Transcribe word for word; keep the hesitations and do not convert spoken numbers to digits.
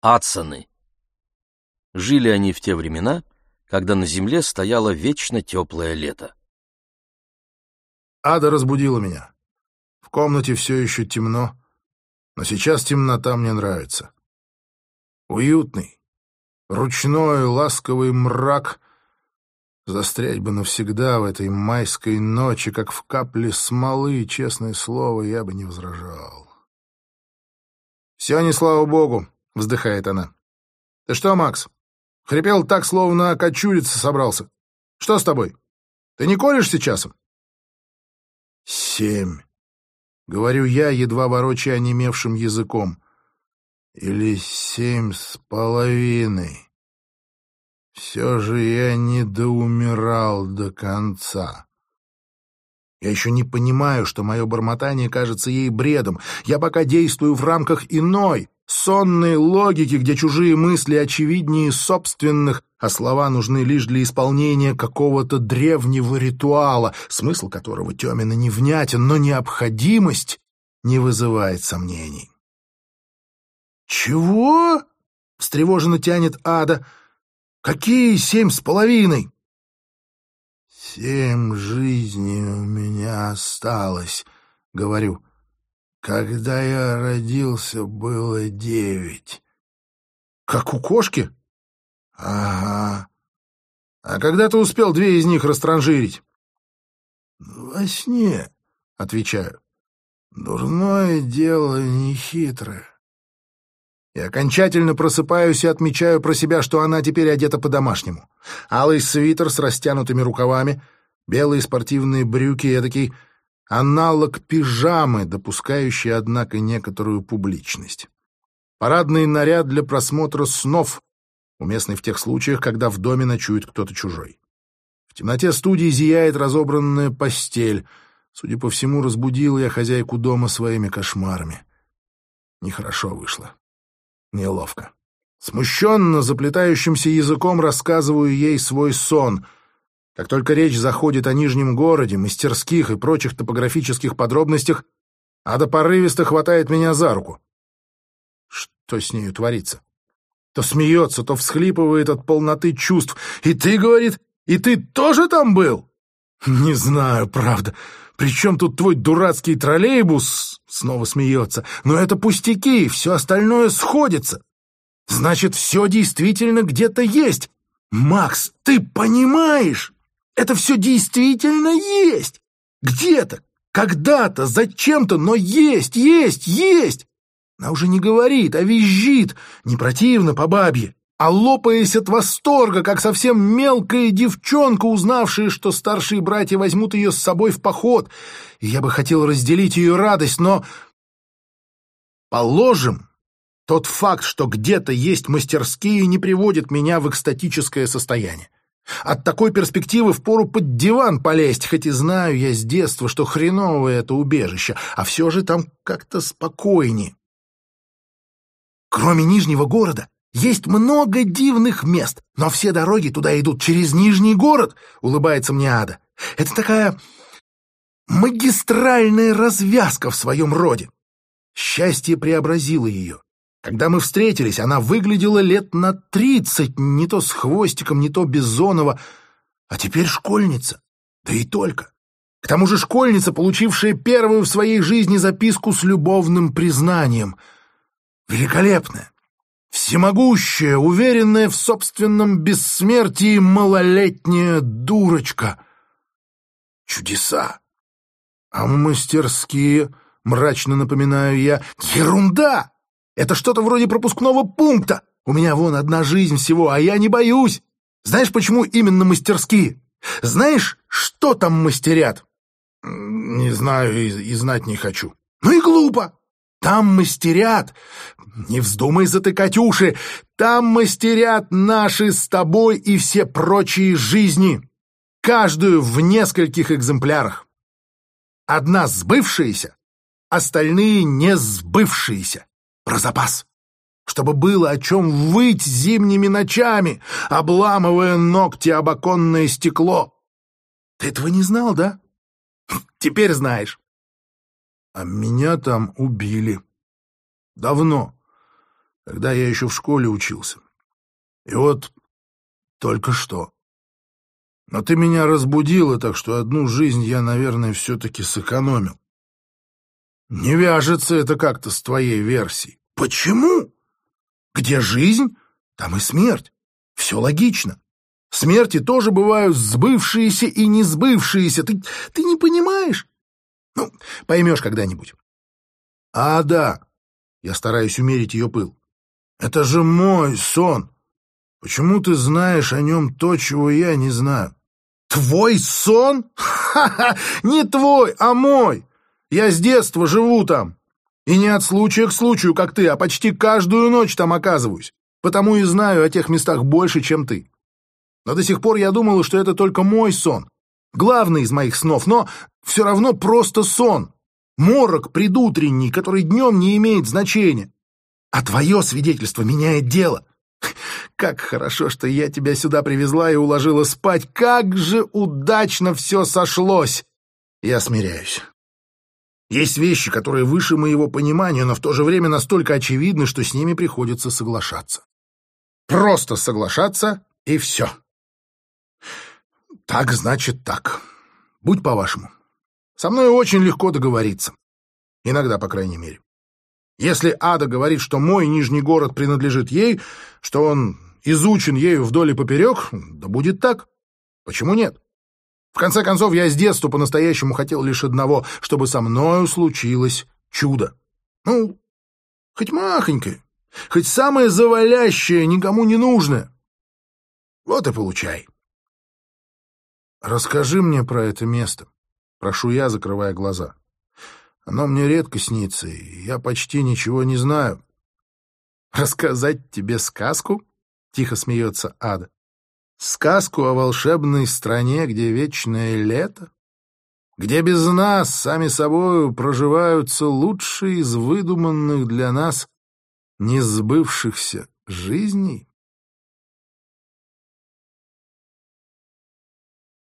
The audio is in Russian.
Ацаны. Жили они в те времена, когда на земле стояло вечно теплое лето. Ада разбудила меня. В комнате все еще темно, но сейчас темнота мне нравится. Уютный, ручной, ласковый мрак. Застрять бы навсегда в этой майской ночи, как в капле смолы, честное слово, я бы не возражал. «Все не слава богу», — вздыхает она. «Ты что, Макс, хрипел так, словно окочуриться собрался? Что с тобой? Ты не колешься часом?» «Семь», — говорю я, едва ворочая онемевшим языком. «Или семь с половиной. Все же я не доумирал до конца». Я еще не понимаю, что мое бормотание кажется ей бредом. Я пока действую в рамках иной, сонной логики, где чужие мысли очевиднее собственных, а слова нужны лишь для исполнения какого-то древнего ритуала, смысл которого темен и невнятен, но необходимость не вызывает сомнений. «Чего?» — встревоженно тянет Ада. «Какие семь с половиной?» «Семь жизней у меня осталось», — говорю. «Когда я родился, было девять». «Как у кошки?» «Ага». «А когда ты успел две из них растранжирить?» «Во сне», — отвечаю. «Дурное дело нехитрое». И окончательно просыпаюсь и отмечаю про себя, что она теперь одета по-домашнему. Алый свитер с растянутыми рукавами, белые спортивные брюки, эдакий аналог пижамы, допускающий, однако, некоторую публичность. Парадный наряд для просмотра снов, уместный в тех случаях, когда в доме ночует кто-то чужой. В темноте студии зияет разобранная постель. Судя по всему, разбудил я хозяйку дома своими кошмарами. Нехорошо вышло. Неловко. Смущенно, заплетающимся языком рассказываю ей свой сон. Как только речь заходит о Нижнем городе, мастерских и прочих топографических подробностях, Ада порывисто хватает меня за руку. Что с нею творится? То смеется, то всхлипывает от полноты чувств. «И ты, — говорит, — и ты тоже там был?» «Не знаю, правда. Причем тут твой дурацкий троллейбус?» Снова смеется. «Но это пустяки, все остальное сходится. Значит, все действительно где-то есть. Макс, ты понимаешь? Это все действительно есть. Где-то, когда-то, зачем-то, но есть, есть, есть!» Она уже не говорит, а визжит, не противно по бабье, а лопаясь от восторга, как совсем мелкая девчонка, узнавшая, что старшие братья возьмут ее с собой в поход. И я бы хотел разделить ее радость, но... Положим, тот факт, что где-то есть мастерские, не приводит меня в экстатическое состояние. От такой перспективы впору под диван полезть, хоть и знаю я с детства, что хреновое это убежище, а все же там как-то спокойнее. Кроме Нижнего города, есть много дивных мест, но все дороги туда идут через Нижний город, улыбается мне Ада. Это такая магистральная развязка в своем роде. Счастье преобразило ее. Когда мы встретились, она выглядела лет на тридцать, не то с хвостиком, не то Бизонова, а теперь школьница. Да и только. К тому же школьница, получившая первую в своей жизни записку с любовным признанием. Великолепная, всемогущая, уверенная в собственном бессмертии малолетняя дурочка. Чудеса. А мастерские, мрачно напоминаю я, ерунда! Это что-то вроде пропускного пункта. У меня вон одна жизнь всего, а я не боюсь. Знаешь, почему именно мастерские? Знаешь, что там мастерят? Не знаю и, и знать не хочу. Ну и глупо. Там мастерят, не вздумай затыкать уши, там мастерят наши с тобой и все прочие жизни, каждую в нескольких экземплярах. Одна сбывшаяся, остальные не сбывшиеся. Про запас. Чтобы было о чем выть зимними ночами, обламывая ногти об оконное стекло. Ты этого не знал, да? Теперь знаешь. А меня там убили. Давно. когда я еще в школе учился. И вот только что. Но ты меня разбудила, так что одну жизнь я, наверное, все-таки сэкономил. Не вяжется это как-то с твоей версией. Почему? Где жизнь, там и смерть. Все логично. Смерти тоже бывают сбывшиеся и не сбывшиеся. Ты, ты не понимаешь? Ну, поймешь когда-нибудь. А, да, я стараюсь умерить ее пыл. Это же мой сон. Почему ты знаешь о нем то, чего я не знаю? Твой сон? Ха-ха! Не твой, а мой. Я с детства живу там. И не от случая к случаю, как ты, а почти каждую ночь там оказываюсь. Потому и знаю о тех местах больше, чем ты. Но до сих пор я думала, что это только мой сон. Главный из моих снов, но все равно просто сон. Морок предутренний, который днем не имеет значения. А твое свидетельство меняет дело. Как хорошо, что я тебя сюда привезла и уложила спать. Как же удачно все сошлось. Я смиряюсь. Есть вещи, которые выше моего понимания, но в то же время настолько очевидны, что с ними приходится соглашаться. Просто соглашаться, и все. Так, значит, так. Будь по-вашему. Со мной очень легко договориться. Иногда, по крайней мере. Если Ада говорит, что мой Нижний город принадлежит ей, что он изучен ею вдоль и поперек, да будет так. Почему нет? В конце концов, я с детства по-настоящему хотел лишь одного, чтобы со мною случилось чудо. Ну, хоть махонькое, хоть самое завалящее, никому не нужное. Вот и получай. Расскажи мне про это место, прошу я, закрывая глаза. Оно мне редко снится, и я почти ничего не знаю. Рассказать тебе сказку? Тихо смеется Ада. Сказку о волшебной стране, где вечное лето? Где без нас, сами собою, проживаются лучшие из выдуманных для нас несбывшихся жизней?